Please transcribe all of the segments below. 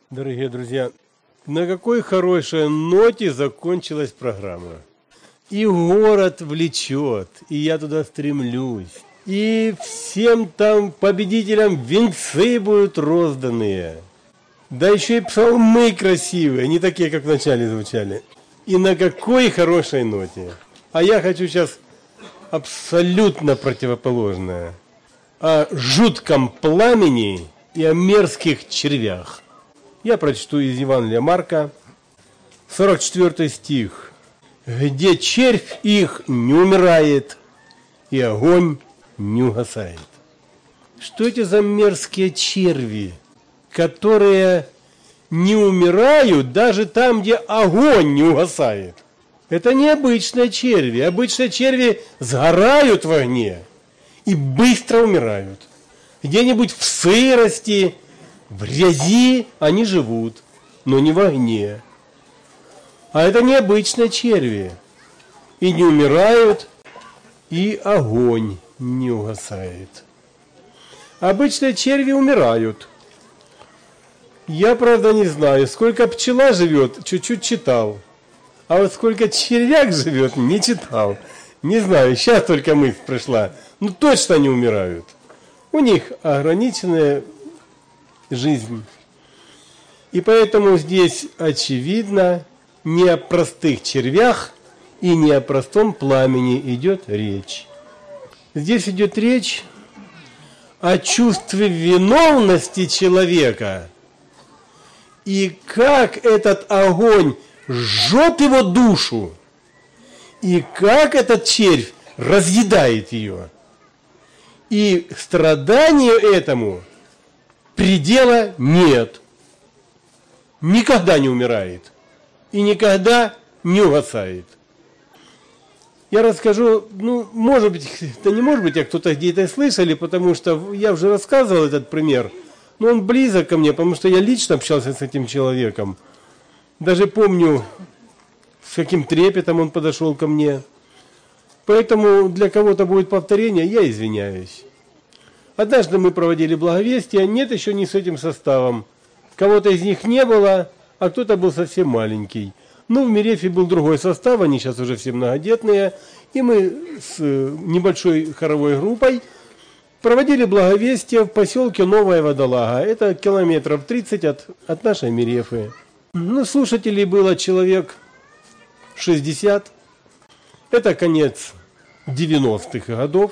Дорогие друзья, на какой хорошей ноте закончилась программа. И город влечет, и я туда стремлюсь. И всем там победителям венцы будут розданные. Да еще и псалмы красивые, не такие, как вначале звучали. И на какой хорошей ноте. А я хочу сейчас абсолютно противоположное. О жутком пламени и о мерзких червях. Я прочту из Евангелия Марка, 44 стих. «Где червь их не умирает, и огонь не угасает». Что это за мерзкие черви, которые не умирают даже там, где огонь не угасает? Это не обычные черви. Обычные черви сгорают в огне и быстро умирают. Где-нибудь в сырости, в грязи они живут, но не в огне. А это необычные черви. И не умирают, и огонь не угасает. Обычные черви умирают. Я, правда, не знаю, сколько пчела живет, чуть-чуть читал. А вот сколько червяк живет, не читал. Не знаю, сейчас только мысль пришла. Ну, точно не умирают. У них ограниченная жизнь. И поэтому здесь, очевидно, не о простых червях и не о простом пламени идет речь. Здесь идет речь о чувстве виновности человека. И как этот огонь жжет его душу, и как этот червь разъедает ее. И страданию этому предела нет. Никогда не умирает. И никогда не угасает. Я расскажу, может быть, да не может быть, а кто-то где-то слышали, потому что я уже рассказывал этот пример, но он близок ко мне, потому что я лично общался с этим человеком. Даже помню, с каким трепетом он подошел ко мне. Поэтому для кого-то будет повторение, я извиняюсь. Однажды мы проводили благовестие, нет еще не с этим составом. Кого-то из них не было, а кто-то был совсем маленький. В Мирефе был другой состав, они сейчас уже все многодетные. И мы с небольшой хоровой группой проводили благовестие в поселке Новая Водолага. Это километров 30 от нашей Мирефы. Слушателей было человек 60. Это конец 90-х годов.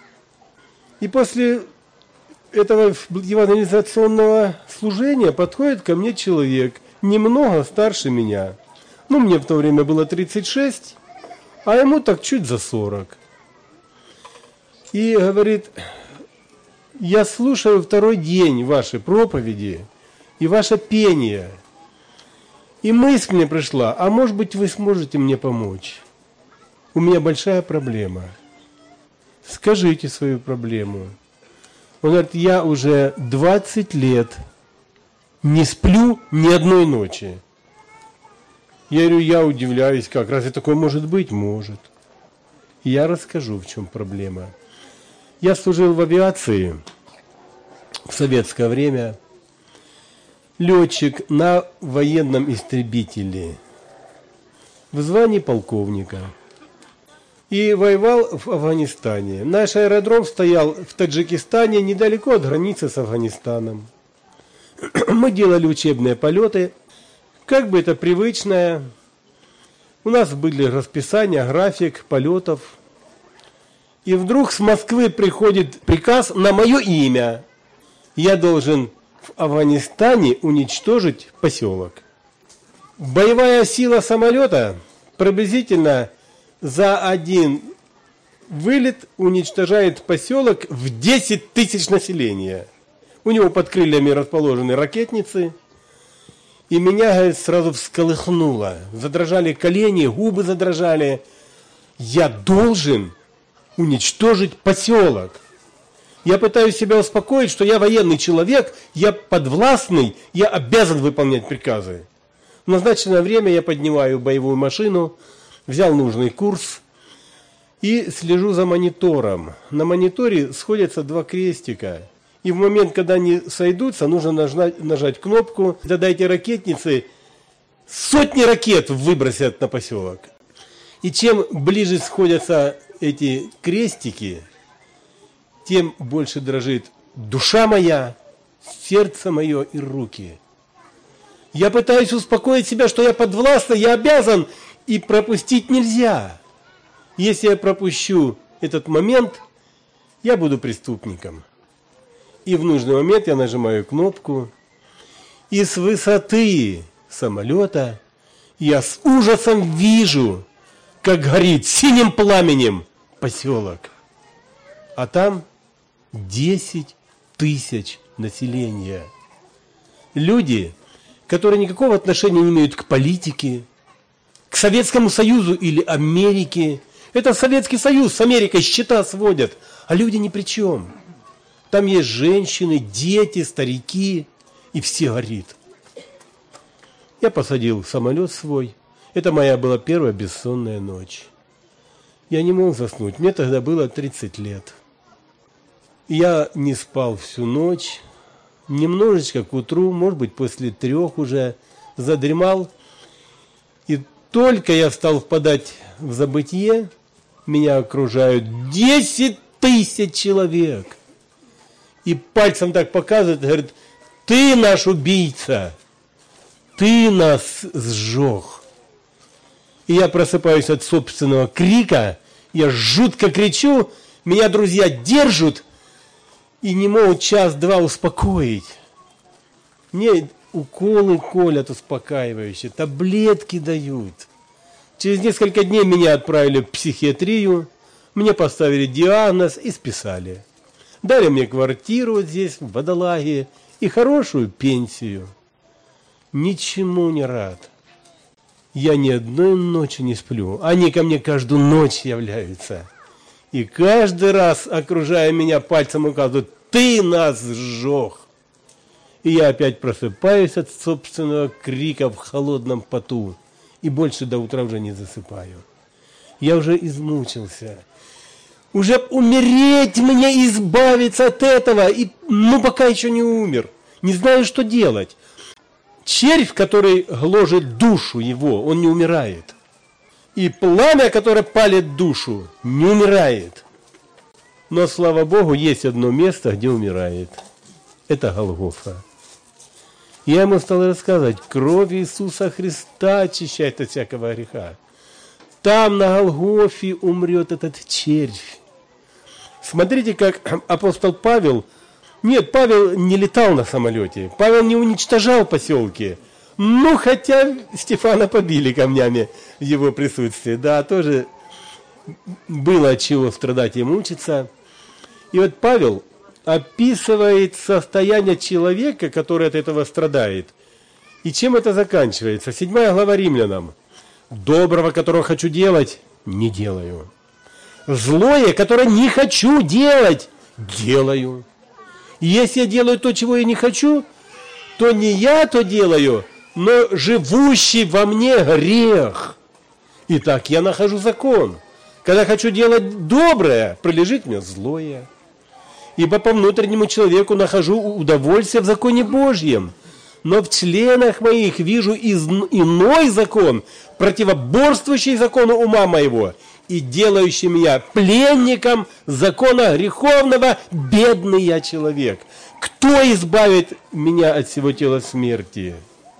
И после этого евангелизационного служения подходит ко мне человек, немного старше меня. Мне в то время было 36, а ему так чуть за 40. И говорит: я слушаю второй день ваши проповеди и ваше пение. И мысль мне пришла, а может быть вы сможете мне помочь? У меня большая проблема. Скажите свою проблему. Он говорит: я уже 20 лет не сплю ни одной ночи. Я говорю: я удивляюсь, как, разве такое может быть? Может. И я расскажу, в чем проблема. Я служил в авиации в советское время. Летчик на военном истребителе в звании полковника. И воевал в Афганистане. Наш аэродром стоял в Таджикистане, недалеко от границы с Афганистаном. Мы делали учебные полеты. Как бы это привычное. У нас были расписания, график полетов. И вдруг с Москвы приходит приказ на мое имя. Я должен в Афганистане уничтожить поселок. Боевая сила самолета приблизительно за один вылет уничтожает поселок в 10 тысяч населения. У него под крыльями расположены ракетницы. И меня, говорит, сразу всколыхнуло. Задрожали колени, губы задрожали. Я должен уничтожить поселок. Я пытаюсь себя успокоить, что я военный человек, я подвластный, я обязан выполнять приказы. В назначенное время я поднимаю боевую машину, взял нужный курс и слежу за монитором. На мониторе сходятся два крестика. И в момент, когда они сойдутся, нужно нажать кнопку. Тогда эти ракетницы сотни ракет выбросят на поселок. И чем ближе сходятся эти крестики, тем больше дрожит душа моя, сердце мое и руки. Я пытаюсь успокоить себя, что я подвластен, я обязан, и пропустить нельзя. Если я пропущу этот момент, я буду преступником. И в нужный момент я нажимаю кнопку, и с высоты самолета я с ужасом вижу, как горит синим пламенем поселок. А там 10 тысяч населения. Люди, которые никакого отношения не имеют к политике, к Советскому Союзу или Америке. Это Советский Союз с Америкой счета сводят, а люди ни при чем. Там есть женщины, дети, старики, и все горит. Я посадил самолет свой. Это моя была первая бессонная ночь. Я не мог заснуть. Мне тогда было 30 лет. Я не спал всю ночь. Немножечко к утру, может быть, после 3 уже задремал. И только я стал впадать в забытье, меня окружают 10 тысяч человек. И пальцем так показывает, говорит: ты наш убийца, ты нас сжег. И я просыпаюсь от собственного крика, я жутко кричу, меня друзья держат и не могут час-два успокоить. Мне уколы колят успокаивающие, таблетки дают. Через несколько дней меня отправили в психиатрию, мне поставили диагноз и списали. Дали мне квартиру вот здесь, в Водолаге, и хорошую пенсию. Ничему не рад. Я ни одной ночи не сплю. Они ко мне каждую ночь являются. И каждый раз, окружая меня пальцем, указывают: ты нас сжег. И я опять просыпаюсь от собственного крика в холодном поту. И больше до утра уже не засыпаю. Я уже измучился. Уже умереть мне, избавиться от этого. Но пока еще не умер. Не знаю, что делать. Червь, который гложет душу его, он не умирает. И пламя, которое палит душу, не умирает. Но, слава Богу, есть одно место, где умирает. Это Голгофа. Я ему стал рассказывать: кровь Иисуса Христа очищает от всякого греха. Там, на Голгофе, умрет этот червь. Смотрите, как апостол Павел... Нет, Павел не летал на самолете. Павел не уничтожал поселки. Ну, хотя Стефана побили камнями в его присутствии. Да, тоже было от чего страдать и мучиться. И вот Павел описывает состояние человека, который от этого страдает. И чем это заканчивается? 7 глава Римлянам. Доброго, которого хочу делать, не делаю. Злое, которое не хочу делать, делаю. И если я делаю то, чего я не хочу, то не я то делаю, но живущий во мне грех. Итак, я нахожу закон. Когда хочу делать доброе, прилежит мне злое. Ибо по внутреннему человеку нахожу удовольствие в законе Божьем. Но в членах моих вижу иной закон, противоборствующий закону ума моего, и делающий меня пленником закона греховного, бедный я человек. Кто избавит меня от всего тела смерти?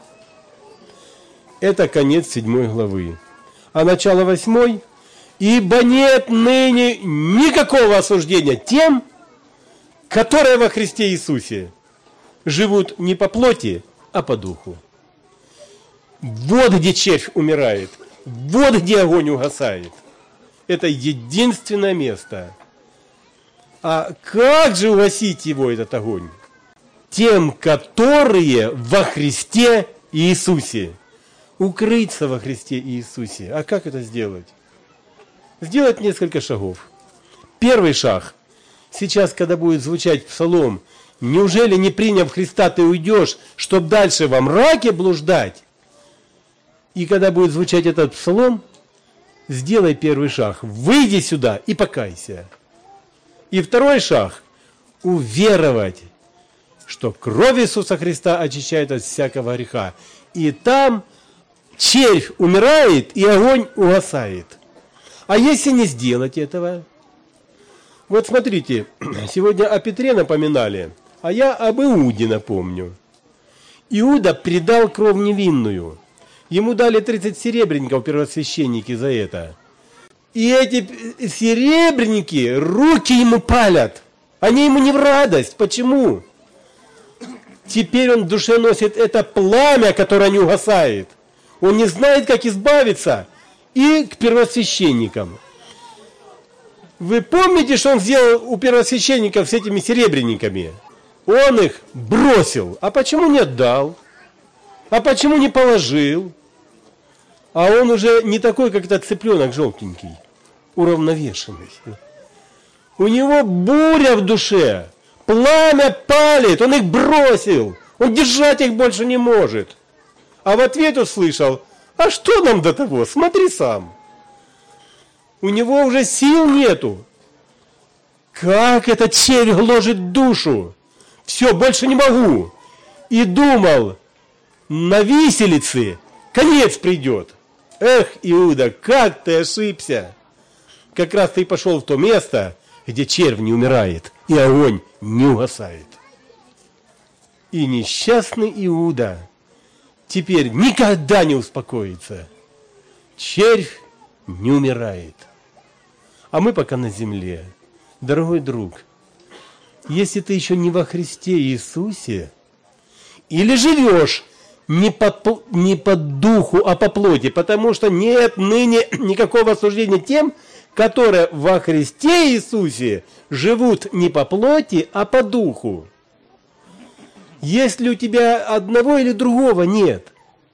Это конец 7 главы. А начало 8. Ибо нет ныне никакого осуждения тем, которые во Христе Иисусе живут не по плоти, а по духу. Вот где червь умирает, вот где огонь угасает. Это единственное место. А как же угасить его, этот огонь? Тем, которые во Христе Иисусе. Укрыться во Христе Иисусе. А как это сделать? Сделать несколько шагов. Первый шаг. Сейчас, когда будет звучать псалом: «Неужели, не приняв Христа, ты уйдешь, чтоб дальше во мраке блуждать?» И когда будет звучать этот псалом, сделай первый шаг. Выйди сюда и покайся. И второй шаг. уверовать, что кровь Иисуса Христа очищает от всякого греха. И там червь умирает, и огонь угасает. А если не сделать этого? Вот смотрите, сегодня о Петре напоминали, а я об Иуде напомню. Иуда предал кровь невинную. Ему дали 30 серебряников первосвященники за это. И эти серебряники руки ему палят. Они ему не в радость. Почему? Теперь он в душе носит это пламя, которое не угасает. Он не знает, как избавиться. И к первосвященникам. Вы помните, что он сделал у первосвященников с этими серебряниками? Он их бросил. А почему не отдал? А почему не положил? А он уже не такой, как этот цыпленок желтенький, уравновешенный. У него буря в душе, пламя палит, он их бросил, он держать их больше не может. А в ответ услышал: а что нам до того, смотри сам. У него уже сил нету. Как этот червь гложет душу. Все, больше не могу. И думал, на виселице конец придет. Эх, Иуда, как ты ошибся. Как раз ты пошел в то место, где червь не умирает, и огонь не угасает. И несчастный Иуда теперь никогда не успокоится. Червь не умирает. А мы пока на земле. Дорогой друг, если ты еще не во Христе Иисусе, или живешь не по духу, а по плоти, потому что нет ныне никакого осуждения тем, которые во Христе Иисусе живут не по плоти, а по духу. Если у тебя одного или другого нет,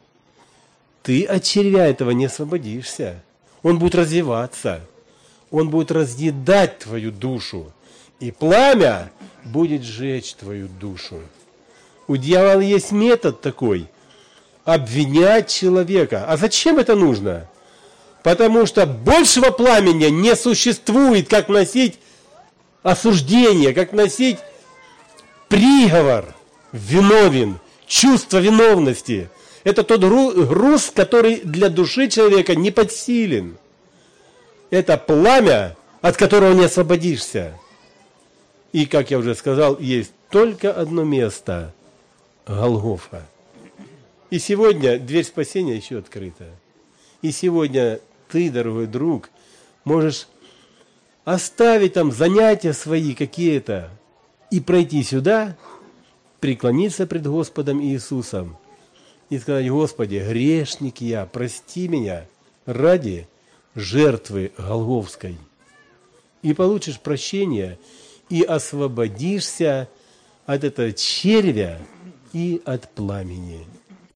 ты от червя этого не освободишься. Он будет развиваться, он будет разъедать твою душу, и пламя будет жечь твою душу. У дьявола есть метод такой – обвинять человека. А зачем это нужно? Потому что большего пламени не существует, как носить осуждение, как носить приговор, виновен, чувство виновности. Это тот груз, который для души человека не подсилен. Это пламя, от которого не освободишься. И, как я уже сказал, есть только одно место – Голгофа. И сегодня дверь спасения еще открыта. И сегодня ты, дорогой друг, можешь оставить там занятия свои какие-то и пройти сюда, преклониться пред Господом Иисусом и сказать: Господи, грешник я, прости меня ради жертвы Голгофской. И получишь прощение, и освободишься от этого червя и от пламени.